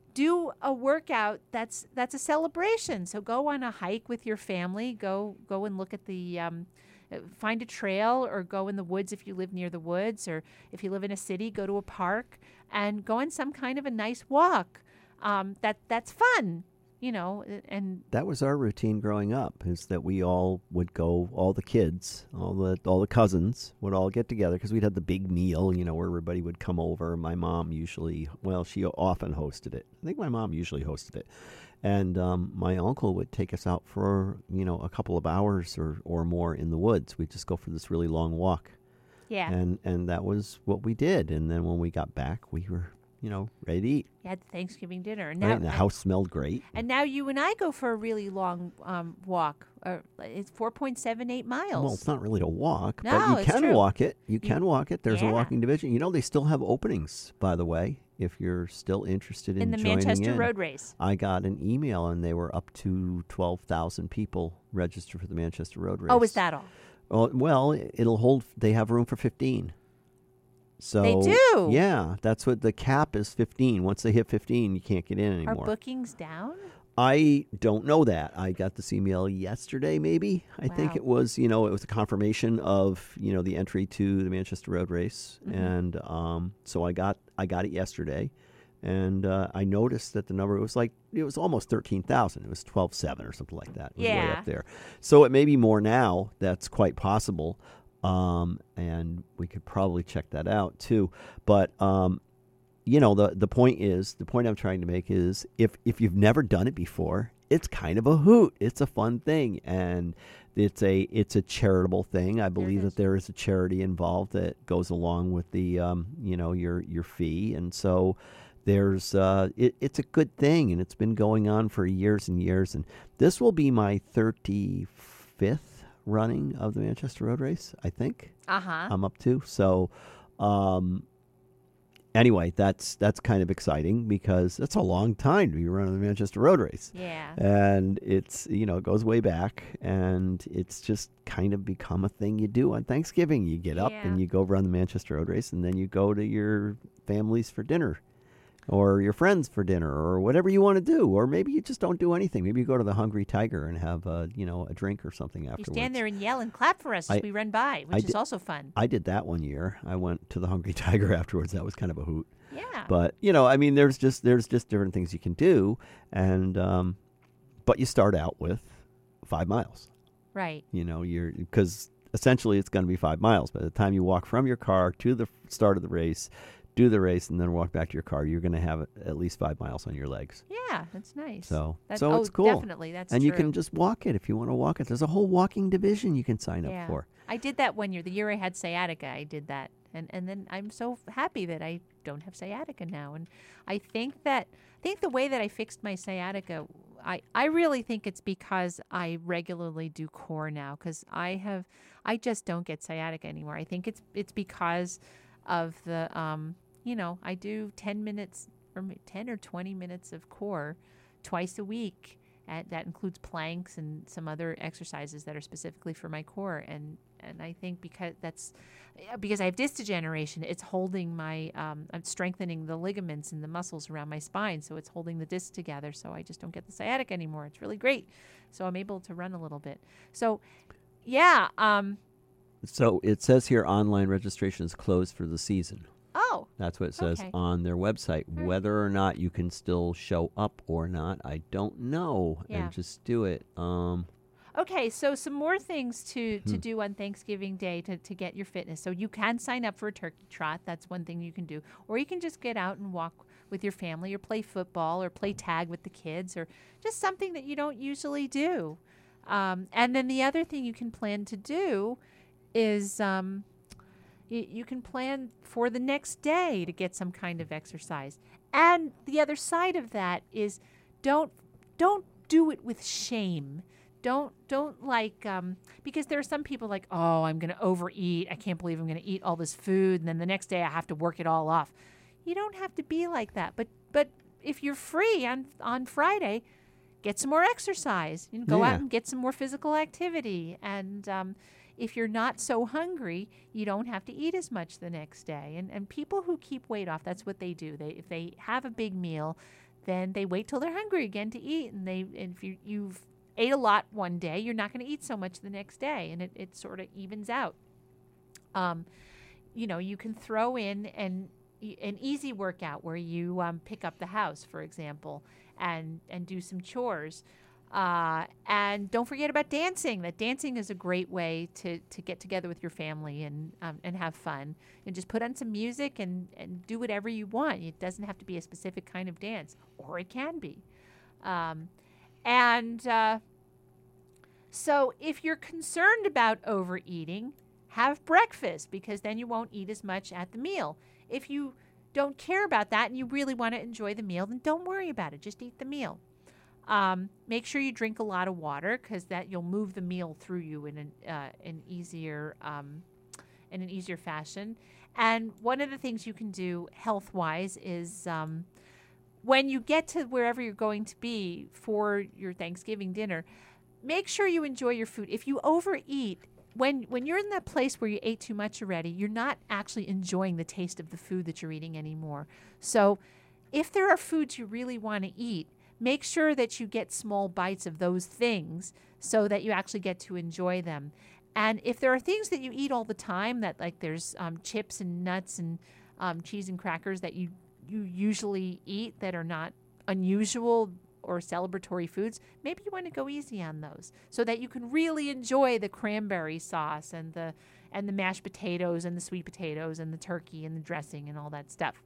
Do a workout that's that's a celebration. So go on a hike with your family. Go go and look at the um, uh, find a trail, or go in the woods if you live near the woods, or if you live in a city, go to a park and go on some kind of a nice walk. Um, that that's fun. You know, and That was our routine growing up, is that we all would go, all the kids, all the all the cousins would all get together, because we'd have the big meal, you know, where everybody would come over. My mom usually, well, she often hosted it. I think my mom usually hosted it. And um, my uncle would take us out for, you know, a couple of hours or, or more in the woods. We'd just go for this really long walk. yeah. And, and that was what we did. And then when we got back, we were, you know, ready to eat. You had Thanksgiving dinner. And Right? now, And the and- house smelled great. And now you and I go for a really long um, walk. Uh, it's four point seven eight miles. Well, it's not really a walk, No, but you it's can true. walk it. You can walk it. There's Yeah. a walking division. You know, they still have openings, by the way, if you're still interested in, in the joining Manchester in. Road Race. I got an email, and they were up to twelve thousand people registered for the Manchester Road Race. Oh, is that all? Well, well, it'll hold. They have room for fifteen. So They do? Yeah, that's what the cap is. Fifteen. Once they hit fifteen, you can't get in Are anymore. bookings down? I don't know that. I got this email yesterday, maybe. I think Wow. it was, you know, it was a confirmation of, you know, the entry to the Manchester Road Race, Mhm. and um, so I got I got it yesterday, and uh, I noticed that the number was like it was almost thirteen thousand. It was twelve seven or something like that. It was way Yeah. up there. So it may be more now. That's quite possible, um, and we could probably check that out too. But um, you know, the the point is, the point I'm trying to make is if if you've never done it before, it's kind of a hoot. It's a fun thing, and it's a it's a charitable thing. I believe is. that there is a charity involved that goes along with the um, you know, your your fee, and so there's uh, it, it's a good thing, and it's been going on for years and years. And this will be my thirty-fifth running of the Manchester Road Race, I think. Uh huh. I'm up to. So, um, anyway, that's that's kind of exciting because that's a long time to be running the Manchester Road Race, Yeah. and it's you know it goes way back, and it's just kind of become a thing you do on Thanksgiving. You get up Yeah. and you go run the Manchester Road Race, and then you go to your families for dinner. Or your friends for dinner, or whatever you want to do, or maybe you just don't do anything. Maybe you go to the Hungry Tiger and have a you know a drink or something You afterwards. stand there and yell and clap for us as I- we run by, which I is di- also fun. I did that one year. I went to the Hungry Tiger afterwards. That was kind of a hoot. Yeah. But you know, I mean, there's just there's just different things you can do, and um, but you start out with five miles. right. You know, you're because essentially it's going to be five miles. By the time you walk from your car to the start of the race, do the race, and then walk back to your car, you're going to have at least five miles on your legs. Yeah, that's nice. So, That's, so oh, it's cool. Definitely, that's and true. you can just walk it if you want to walk it. There's a whole walking division you can sign Yeah. up for. I did that one year. The year I had sciatica, I did that. And and then I'm so happy that I don't have sciatica now. And I think that I think the way that I fixed my sciatica, I, I really think it's because I regularly do core now, because I have I just don't get sciatica anymore. I think it's it's because of the um you know, I do ten minutes or m- ten or twenty minutes of core twice a week. And that includes planks and some other exercises that are specifically for my core. And, and I think because that's because I have disc degeneration, it's holding my, um, I'm strengthening the ligaments and the muscles around my spine. So it's holding the discs together. So I just don't get the sciatica anymore. It's really great. So I'm able to run a little bit. So yeah. Um, So it says here online registration is closed for the season. oh, That's what it says Okay. on their website. Hmm. Whether or not you can still show up or not, I don't know. Yeah. And just do it. Um, okay. So some more things to, to Hmm. do on Thanksgiving Day to, to get your fitness. So you can sign up for a turkey trot. That's one thing you can do. Or you can just get out and walk with your family or play football or play tag with the kids or just something that you don't usually do. Um, and then the other thing you can plan to do is um, y- you can plan for the next day to get some kind of exercise. And the other side of that is don't don't do it with shame. Don't don't like um, because there are some people like, oh, I'm going to overeat. I can't believe I'm going to eat all this food, and then the next day I have to work it all off. You don't have to be like that. But but if you're free on on Friday, get some more exercise and go Yeah. out and get some more physical activity. And um, if you're not so hungry, you don't have to eat as much the next day. And and people who keep weight off, that's what they do. They if they have a big meal, then they wait till they're hungry again to eat. And they and if you, you've ate a lot one day, you're not going to eat so much the next day, and it, it sort of evens out. Um, you know, you can throw in an an easy workout where you um, pick up the house, for example, and and do some chores. Uh, and don't forget about dancing. That dancing is a great way to, to get together with your family and um, and have fun. And just put on some music and, and do whatever you want. It doesn't have to be a specific kind of dance, or it can be. Um, and uh, so if you're concerned about overeating, have breakfast, because then you won't eat as much at the meal. If you don't care about that and you really want to enjoy the meal, then don't worry about it. Just eat the meal. Um, make sure you drink a lot of water because that you'll move the meal through you in an uh, an easier um, in an easier fashion. And one of the things you can do health wise is um, when you get to wherever you're going to be for your Thanksgiving dinner, make sure you enjoy your food. If you overeat, when when you're in that place where you ate too much already, you're not actually enjoying the taste of the food that you're eating anymore. So if there are foods you really want to eat, make sure that you get small bites of those things so that you actually get to enjoy them. And if there are things that you eat all the time, that like there's um, chips and nuts and um, cheese and crackers that you, you usually eat that are not unusual or celebratory foods, maybe you want to go easy on those so that you can really enjoy the cranberry sauce and the and the mashed potatoes and the sweet potatoes and the turkey and the dressing and all that stuff.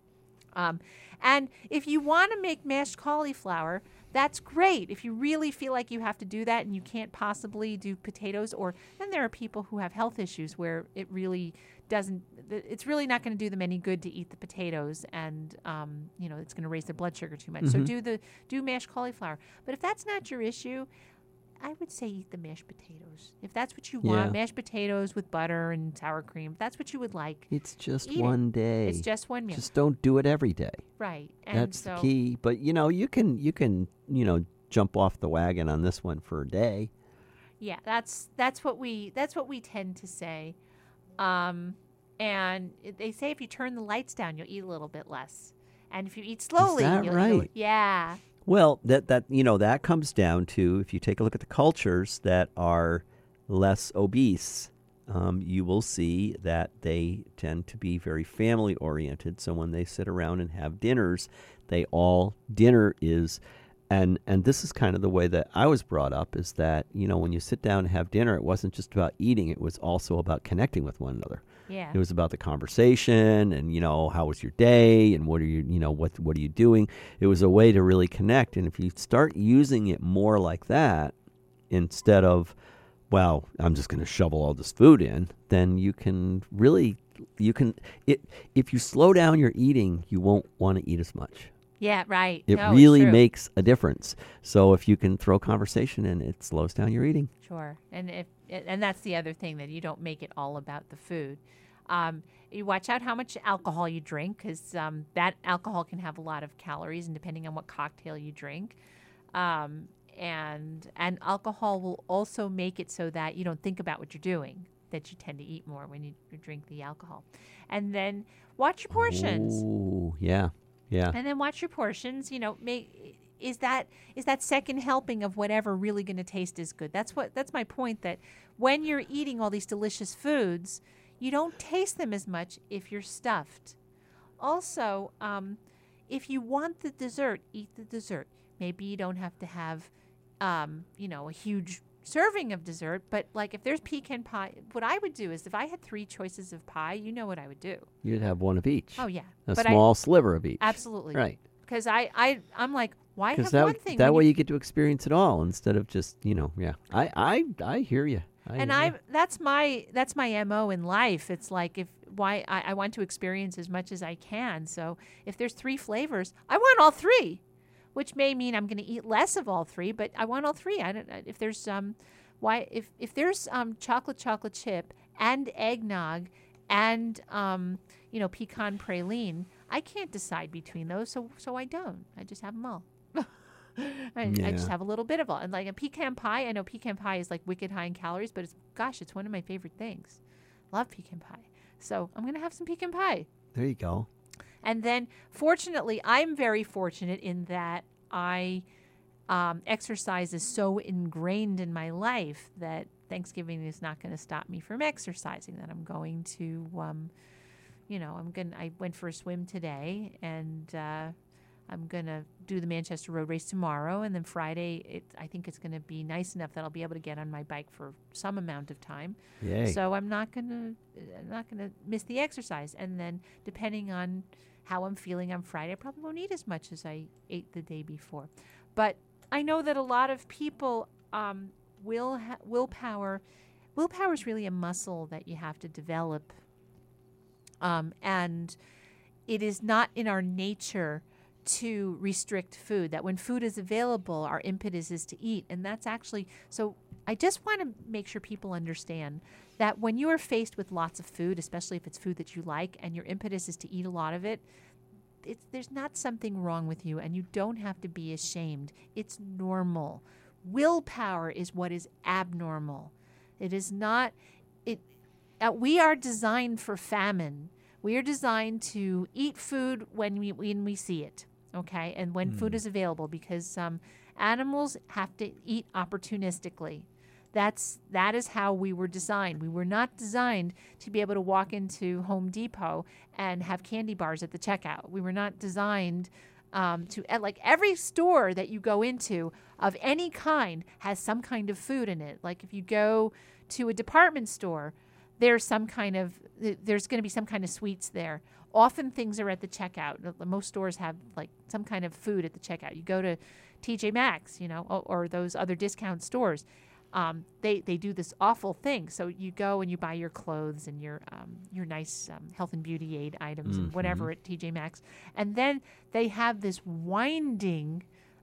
Um, and if you want to make mashed cauliflower, that's great. If you really feel like you have to do that and you can't possibly do potatoes, or then there are people who have health issues where it really doesn't, it's really not going to do them any good to eat the potatoes, and um, you know, it's going to raise their blood sugar too much. Mm-hmm. So do the do mashed cauliflower. But if that's not your issue, I would say eat the mashed potatoes. If that's what you Yeah. want, mashed potatoes with butter and sour cream, if that's what you would like. It's just Eat it. one day. It's just one meal. Just don't do it every day. Right. And That's so, the key. But you know, you can you can you know jump off the wagon on this one for a day. yeah, that's that's what we that's what we tend to say. Um, and it- they say if you turn the lights down, you'll eat a little bit less. And if you eat slowly, that you'll eat a li- right? yeah. Well, that that you know that comes down to, if you take a look at the cultures that are less obese, um, you will see that they tend to be very family oriented. So when they sit around and have dinners, they all dinner is, and and this is kind of the way that I was brought up, is that you know when you sit down and have dinner, it wasn't just about eating; it was also about connecting with one another. Yeah. It was about the conversation and, you know, how was your day and what are you, you know, what what are you doing? It was a way to really connect. And if you start using it more like that instead of, well, I'm just going to shovel all this food in, then you can really, you can, it. if you slow down your eating, you won't want to eat as much. Yeah, right. It No, it's really true. makes a difference. So if you can throw conversation in, it slows down your eating. Sure. And if and that's the other thing, that you don't make it all about the food. Um, you watch out how much alcohol you drink, because um, that alcohol can have a lot of calories, and depending on what cocktail you drink. Um, and and alcohol will also make it so that you don't think about what you're doing, that you tend to eat more when you, you drink the alcohol. And then watch your portions. Oh, yeah. Yeah. And then watch your portions. You know, make is that is that second helping of whatever really going to taste as good. That's what that's my point. That when you're eating all these delicious foods, you don't taste them as much if you're stuffed. Also, um, if you want the dessert, eat the dessert. Maybe you don't have to have, um, you know, a huge serving of dessert. But like if there's pecan pie, what I would do is if I had three choices of pie, you know what I would do. You'd have one of each. Oh yeah, A but small sliver of each. I, absolutely Right. Because I, I, I'm like, why have Because that, one thing? that when way you- you get to experience it all instead of just, you know, yeah. I, I, I hear you. I and hear I, ya. that's my, that's my M O in life. It's like if why I, I want to experience as much as I can. So if there's three flavors, I want all three, which may mean I'm going to eat less of all three, but I want all three. I don't. If there's um, why if if there's um chocolate chocolate chip and eggnog, and um, you know, pecan praline, I can't decide between those, so so I don't. I just have them all. I, I just Yeah. have a little bit of all. And like a pecan pie, I know pecan pie is like wicked high in calories, but it's gosh, it's one of my favorite things. Love pecan pie. So I'm gonna have some pecan pie. There you go. And then fortunately, I'm very fortunate in that I um, exercise is so ingrained in my life that Thanksgiving is not going to stop me from exercising. That I'm going to, um, you know, I'm going. I went for a swim today, and uh, I'm going to do the Manchester Road Race tomorrow, and then Friday. It, I think it's going to be nice enough that I'll be able to get on my bike for some amount of time. Yay. So I'm not going to, I'm not going to miss the exercise. And then depending on how I'm feeling on Friday, I probably won't eat as much as I ate the day before. But I know that a lot of people um, will ha- willpower. Willpower is really a muscle that you have to develop. Um, and it is not in our nature to restrict food, that when food is available, our impetus is to eat. And that's actually, so I just want to make sure people understand that when you are faced with lots of food, especially if it's food that you like, and your impetus is to eat a lot of it, it's, there's not something wrong with you, and you don't have to be ashamed. It's normal. Willpower is what is abnormal. It is not, it. Uh, we are designed for famine. We are designed to eat food when we when we see it. Okay, and when mm. food is available, because um, animals have to eat opportunistically. That's that is how we were designed. We were not designed to be able to walk into Home Depot and have candy bars at the checkout. We were not designed um, to uh, like every store that you go into of any kind has some kind of food in it. Like if you go to a department store, there's some kind of there's going to be some kind of sweets there. Often things are at the checkout. Most stores have like some kind of food at the checkout. You go to T J Maxx, you know, or, or those other discount stores. Um, they they do this awful thing. So you go and you buy your clothes and your um, your nice um, health and beauty aid items mm-hmm. and whatever at T J Maxx, and then they have this winding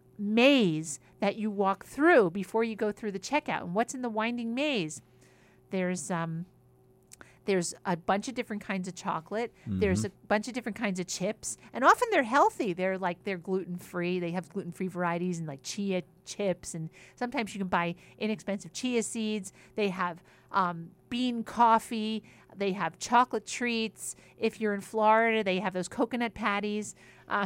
maze that you walk through before you go through the checkout. And what's in the winding maze? There's um. There's a bunch of different kinds of chocolate. Mm-hmm. There's a bunch of different kinds of chips. And often they're healthy. They're like, they're gluten-free. They have gluten-free varieties and like chia chips. And sometimes you can buy inexpensive chia seeds. They have um, bean coffee. They have chocolate treats. If you're in Florida, they have those coconut patties. Uh,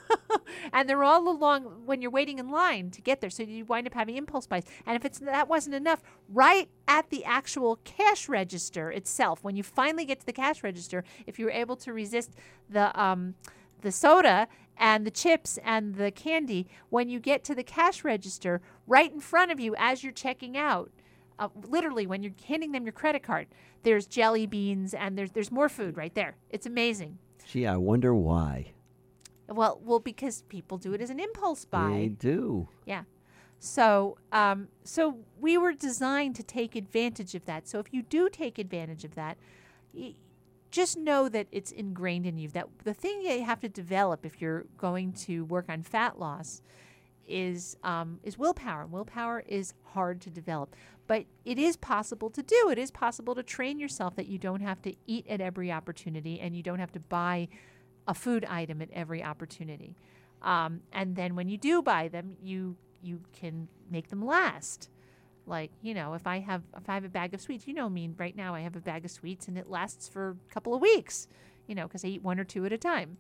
and they're all along when you're waiting in line to get there. So you wind up having impulse buys. And if it's that wasn't enough, right at the actual cash register itself, when you finally get to the cash register, if you're able to resist the um, the soda and the chips and the candy, when you get to the cash register, right in front of you as you're checking out, uh, literally when you're handing them your credit card, there's jelly beans and there's there's more food right there. It's amazing. Gee, I wonder why. Well, well, because people do it as an impulse buy. They do. Yeah. So, um, so we were designed to take advantage of that. So if you do take advantage of that, y- just know that it's ingrained in you. That the thing that you have to develop if you're going to work on fat loss is um, is willpower. Willpower is hard to develop, but it is possible to do. It is possible to train yourself that you don't have to eat at every opportunity, and you don't have to buy a food item at every opportunity. Um, and then when you do buy them, you you can make them last. Like, you know, if I have if I have a bag of sweets, you know me, right now I have a bag of sweets and it lasts for a couple of weeks, you know, because I eat one or two at a time.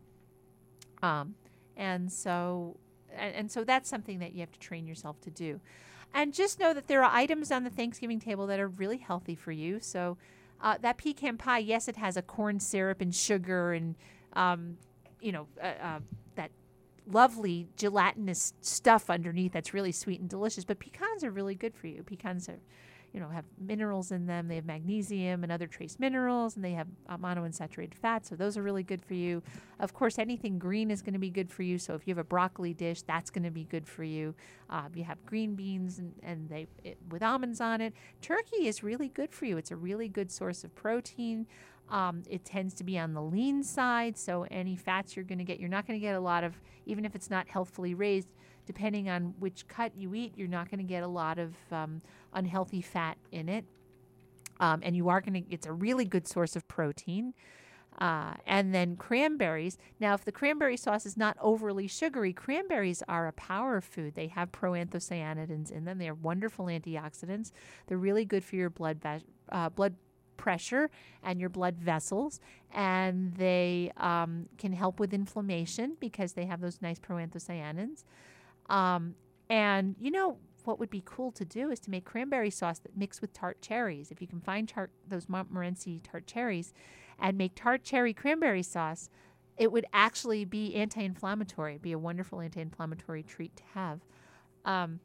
Um, and so and, and so that's something that you have to train yourself to do. And just know that there are items on the Thanksgiving table that are really healthy for you. So uh, that pecan pie, yes, it has a corn syrup and sugar and Um, you know, uh, uh, that lovely gelatinous stuff underneath that's really sweet and delicious. But pecans are really good for you. Pecans are, you know, have minerals in them. They have magnesium and other trace minerals, and they have uh, monounsaturated fats. So those are really good for you. Of course, anything green is going to be good for you. So if you have a broccoli dish, that's going to be good for you. Uh, you have green beans and, and they it, with almonds on it. Turkey is really good for you. It's a really good source of protein. Um, it tends to be on the lean side, so any fats you're going to get, you're not going to get a lot of, even if it's not healthfully raised, depending on which cut you eat, you're not going to get a lot of um, unhealthy fat in it. Um, and you are going to, it's a really good source of protein. Uh, and then cranberries. Now, if the cranberry sauce is not overly sugary, cranberries are a power food. They have proanthocyanidins in them. They are wonderful antioxidants. They're really good for your blood va- uh, blood pressure and your blood vessels, and they um, can help with inflammation because they have those nice proanthocyanins. Um, and you know what would be cool to do is to make cranberry sauce that mixed with tart cherries. If you can find tart, those Montmorency tart cherries and make tart cherry cranberry sauce, it would actually be anti-inflammatory. It'd be a wonderful anti-inflammatory treat to have. Um,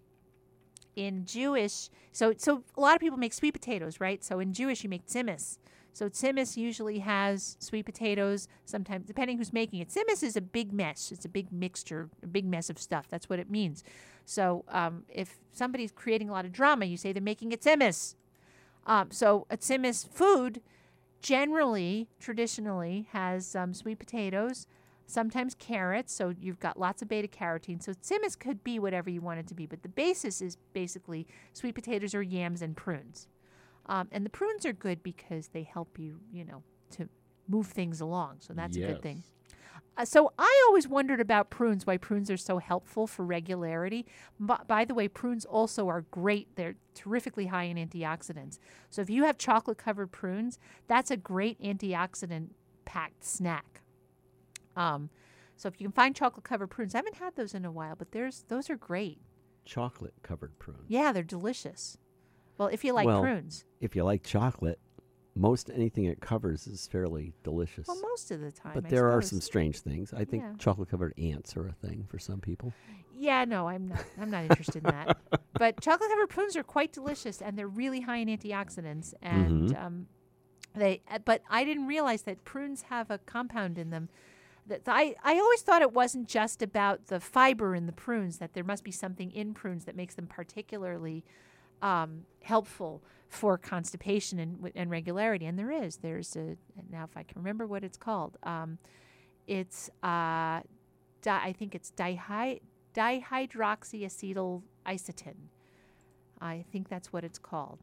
In Jewish, so so a lot of people make sweet potatoes, right? So in Jewish, you make tzimmus. So tzimmus usually has sweet potatoes, sometimes, depending who's making it. Tzimmus is a big mess. It's a big mixture, a big mess of stuff. That's what it means. So um, if somebody's creating a lot of drama, you say they're making a tzimmus. Um, so a tzimmus food generally, traditionally, has um, sweet potatoes, sometimes carrots. So you've got lots of beta carotene. So tzimmus could be whatever you want it to be, but the basis is basically sweet potatoes or yams and prunes. Um, and the prunes are good because they help you, you know, to move things along. So that's Yes. a good thing. Uh, so I always wondered about prunes, why prunes are so helpful for regularity. B- by the way, prunes also are great. They're terrifically high in antioxidants. So if you have chocolate-covered prunes, that's a great antioxidant-packed snack. Um, so if you can find chocolate-covered prunes, I haven't had those in a while, but there's those are great. Chocolate covered prunes. Yeah, they're delicious. Well, if you like Well, prunes. If you like chocolate, most anything it covers is fairly delicious. Well, most of the time, but I there are suppose. some strange things. I think Yeah. chocolate covered ants are a thing for some people. Yeah, no, I'm not. I'm not interested in that. But chocolate covered prunes are quite delicious, and they're really high in antioxidants. And Mhm. um, they, uh, but I didn't realize that prunes have a compound in them. That I, I always thought it wasn't just about the fiber in the prunes. That there must be something in prunes that makes them particularly um, helpful for constipation and, wi- and regularity. And there is. There's a now if I can remember what it's called. Um, it's uh, di- I think it's dihy- dihydroxyacetyl isotin. I think that's what it's called.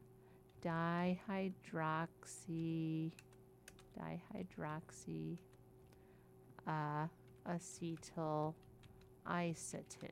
Dihydroxy dihydroxy uh, acetyl isotin.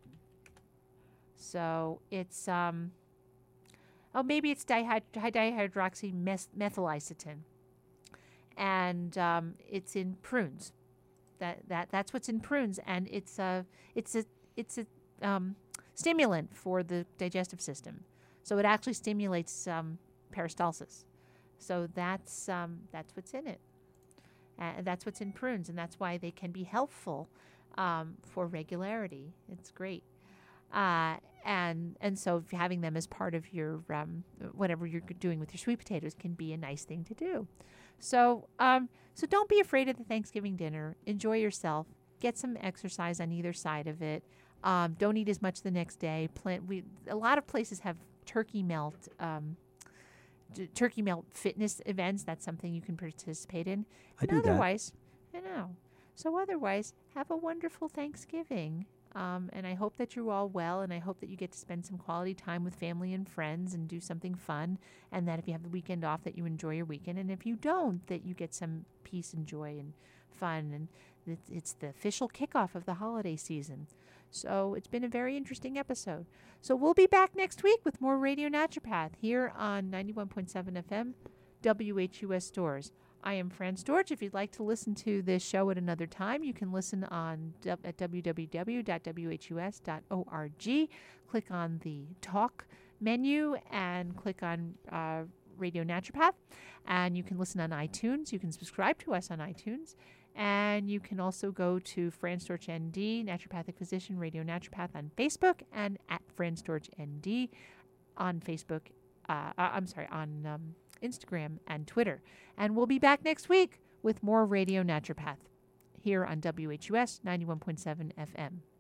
So it's um oh maybe it's dihyd- dihydroxy mes- methyl isotin, and um, it's in prunes. That that that's what's in prunes, and it's a it's a it's a um, stimulant for the digestive system. So it actually stimulates um, peristalsis. So that's um, that's what's in it. Uh, that's what's in prunes, and that's why they can be helpful um, for regularity. It's great. Uh, and and so having them as part of your um, whatever you're doing with your sweet potatoes can be a nice thing to do. So um, so don't be afraid of the Thanksgiving dinner. Enjoy yourself. Get some exercise on either side of it. Um, don't eat as much the next day. Plan- we a lot of places have turkey melt. Um, d- turkey melt fitness events. That's something you can participate in. I And do that. otherwise, I know. So otherwise, have a wonderful Thanksgiving. Um, and I hope that you're all well, and I hope that you get to spend some quality time with family and friends and do something fun, and that if you have the weekend off, that you enjoy your weekend, and if you don't, that you get some peace and joy and fun, and it's, it's the official kickoff of the holiday season. So it's been a very interesting episode. So we'll be back next week with more Radio Naturopath here on ninety-one point seven F M, W H U S Stores. I am Fran Storch. If you'd like to listen to this show at another time, you can listen on at w w w dot w h u s dot org. Click on the talk menu and click on uh, Radio Naturopath. And you can listen on iTunes. You can subscribe to us on iTunes. And you can also go to Fran Storch N D, Naturopathic Physician, Radio Naturopath on Facebook, and at Fran Storch N D on Facebook. Uh, uh, I'm sorry, on um, Instagram and Twitter. And we'll be back next week with more Radio Naturopath here on W H U S ninety-one point seven F M.